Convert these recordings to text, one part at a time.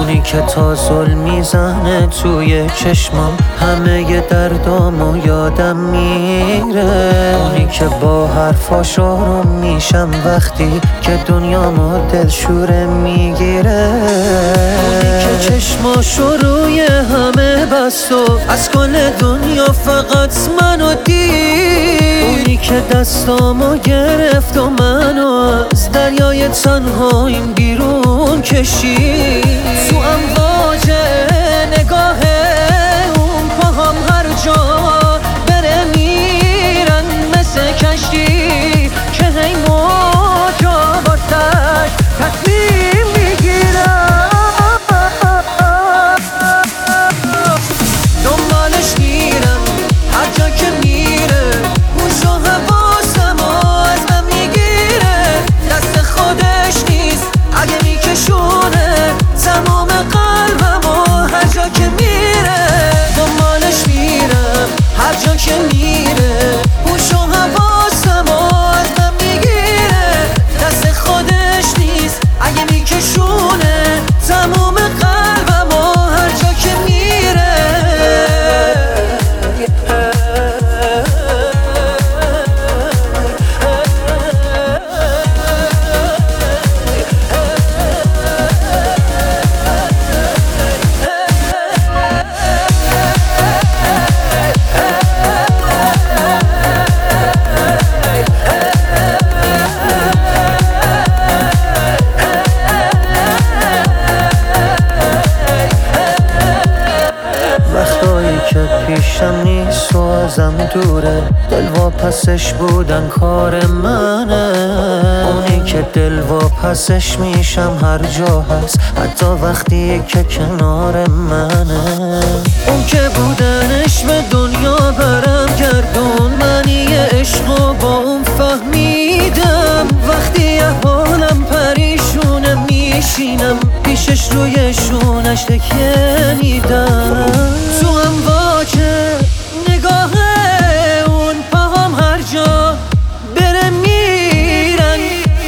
اونی که تا ظلم میزنه توی چشمام همه ی دردامو یادم میره. اونی که با حرفاش آروم میشم وقتی که دنیامو دلشوره میگیره. اونی که چشماشو روی همه بست و از کل دنیا فقط منو دید. اونی که دستامو گرفت و منو از دریای تنهاییم بیرون کشید. تو امواج نگاه اون پاهام هر جا بره میرن مثل کشتی که هی موجا واسش تصمیم میگیرن. دنبالش میرم هر جا که میره، هوش و حواسمو از من میگیره. دست خودش نیست اگه میکشونه تمام قلبمو هر جا که میره. دنبالش میرم هر جا که میره، هوش و حواسمو از من میگیره. دست خودش نیست اگه میکشونه تمام قلبمو هر جا که میره. که پیشم نیست و ازم دوره، دل واپسش بودن کار منه. اونی که دل واپسش میشم هر جا هست، حتی وقتی که کنار منه. اون که بودنش به دنیا برم گردون، منی عشقو با اون فهمیدم. وقتی احوالم پریشونه میشینم پیشش روی شونش تکیه میدم. تو امواج نگاه اون پاهام هر جا بره میرن.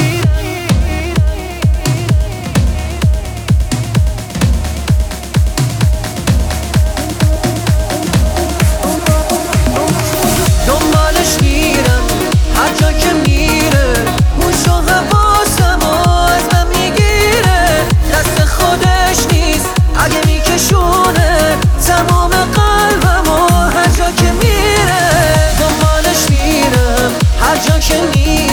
دنبالش میرم هر جا که میره، هوش و حواسمو از من میگیره. دست خودش نیست اگه میکشونه تمام قلبمو هر جا که میره. دنبالش میرم هر جا که میره،